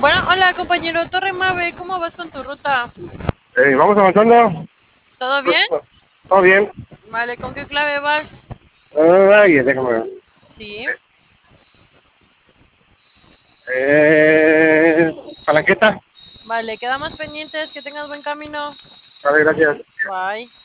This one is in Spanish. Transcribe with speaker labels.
Speaker 1: Bueno, hola compañero Torre Mave, ¿cómo vas con tu ruta?
Speaker 2: Vamos avanzando.
Speaker 1: ¿Todo bien?
Speaker 2: Todo bien.
Speaker 1: Vale, ¿con qué clave vas?
Speaker 2: Ay, déjame ver.
Speaker 1: Sí.
Speaker 2: Eh, Palanqueta.
Speaker 1: Vale, quedamos pendientes, que tengas buen camino.
Speaker 2: Vale, gracias.
Speaker 1: Bye.